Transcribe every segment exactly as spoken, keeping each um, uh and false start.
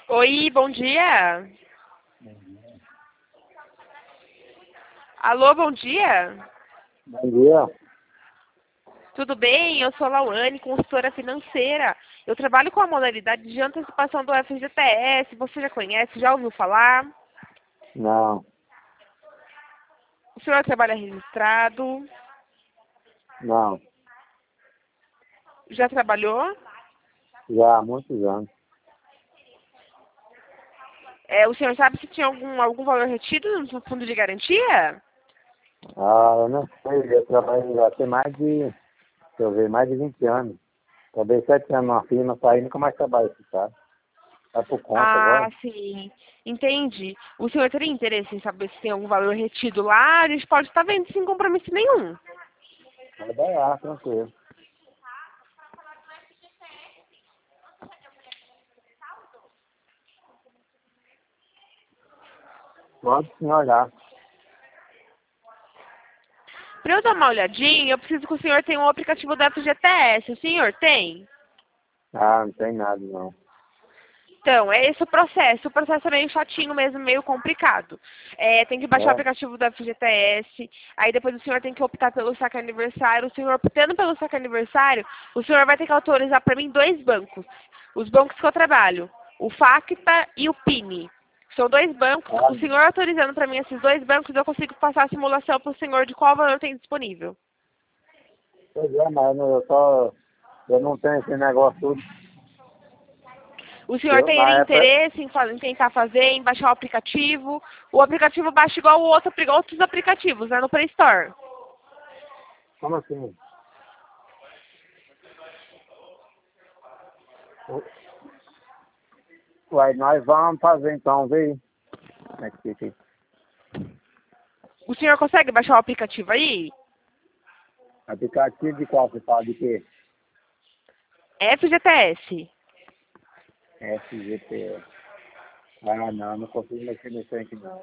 Oi, bom dia. Alô, bom dia. Bom dia. Tudo bem? Eu sou a Lauane, consultora financeira. Eu trabalho com a modalidade de antecipação do F G T S. Você já conhece? Já ouviu falar? Não, O senhor trabalha registrado? não. Já trabalhou? Já há muitos anos. É, o senhor sabe se tinha algum, algum valor retido no fundo de garantia? Ah, eu não sei, eu trabalho já tem mais de, deixa eu ver, mais de vinte anos. Trabalhei sete anos numa firma, saí nunca mais trabalho aqui, sabe? Tá por conta Ah, agora? sim. Entendi. O senhor teria interesse em saber se tem algum valor retido lá? A gente pode estar vendo sem compromisso nenhum. Vai dar, tranquilo. Pode sim olhar. Para eu dar uma olhadinha, eu preciso que o senhor tenha um aplicativo da F G T S. O senhor tem? Ah, não tem nada não. Então, é esse o processo. O processo é meio chatinho mesmo, meio complicado. É, tem que baixar o É? aplicativo da F G T S, aí depois o senhor tem que optar pelo saque aniversário. O senhor optando pelo saque aniversário, o senhor vai ter que autorizar para mim dois bancos. Os bancos que eu trabalho, o Facta e o Pini. São dois bancos. Ah, O senhor autorizando para mim esses dois bancos, eu consigo passar a simulação para o senhor de qual valor tem disponível. pois é, mas eu não- eu só, eu não tenho esse negócio tudo. O senhor Eu, teria na época, interesse em, fa- em tentar fazer, em baixar o aplicativo? O aplicativo baixa igual o outro, outros aplicativos, né, no Play Store. como assim? Uai, nós vamos fazer então, vê aí. Como é que fica aí? O senhor consegue baixar o aplicativo aí? Aplicativo de qual você fala de quê? F G T S. S G P S. Ah, não, não consigo mexer nisso aqui não.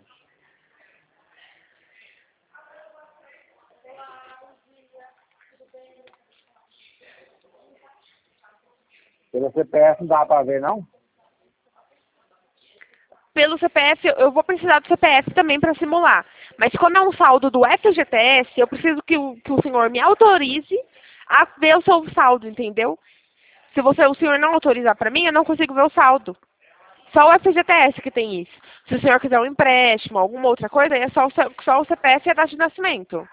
Pelo C P F não dá pra ver, não? Pelo C P F, eu vou precisar do C P F também para simular. Mas como é um saldo do F G T S, eu preciso que o, que o senhor me autorize a ver o seu saldo, entendeu? Se você, o senhor não autorizar para mim, eu não consigo ver o saldo. Só o F G T S que tem isso. Se o senhor quiser um empréstimo, alguma outra coisa, aí é só o, C- só o C P F e a data de nascimento.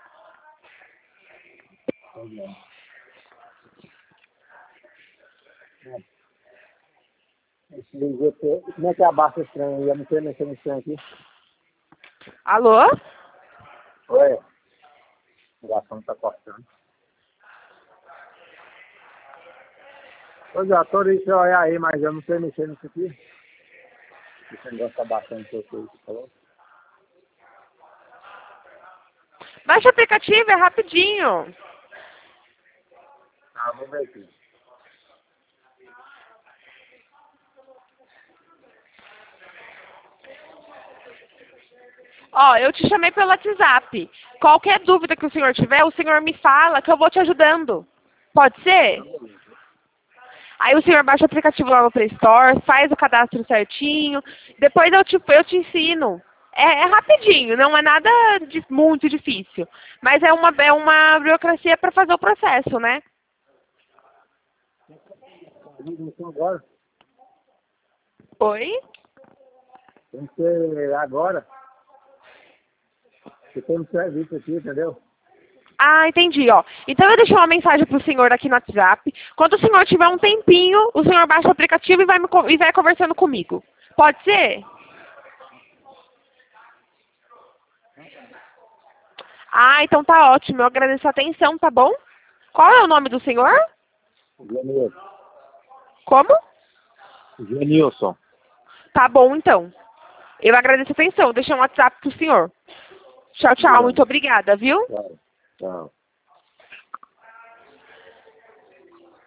Esse G P, como é que abaixa esse trem aí? Eu não sei mexer nesse trem aqui. Alô? Oi. O garçom tá cortando. Pois é, tô aí, você olhar aí, mas eu não sei mexer nisso aqui. Esse negócio tá baixando o que você falou. Baixa o aplicativo, é rapidinho. Ah, vamos ver aqui. Ó, eu te chamei pelo WhatsApp. Qualquer dúvida que o senhor tiver, o senhor me fala que eu vou te ajudando. Pode ser? Aí o senhor baixa o aplicativo lá no Play Store, faz o cadastro certinho, depois eu te, eu te ensino. É, é rapidinho, não é nada de muito difícil. Mas é uma, é uma burocracia para fazer o processo, né? Então agora, Oi? tem que ser agora. Você tem um serviço aqui, entendeu? Ah, entendi, ó. Então eu deixei uma mensagem pro senhor aqui no WhatsApp. Quando o senhor tiver um tempinho, o senhor baixa o aplicativo e vai, me, co- e vai conversando comigo. Pode ser? Ah, então tá ótimo. Eu agradeço a atenção, tá bom? Qual é o nome do senhor? Genilson. Como? Genilson. Tá bom, então. Eu agradeço a atenção. Deixei um WhatsApp pro senhor. Tchau, tchau. Obrigado. Muito obrigada, viu? Tchau. Tchau.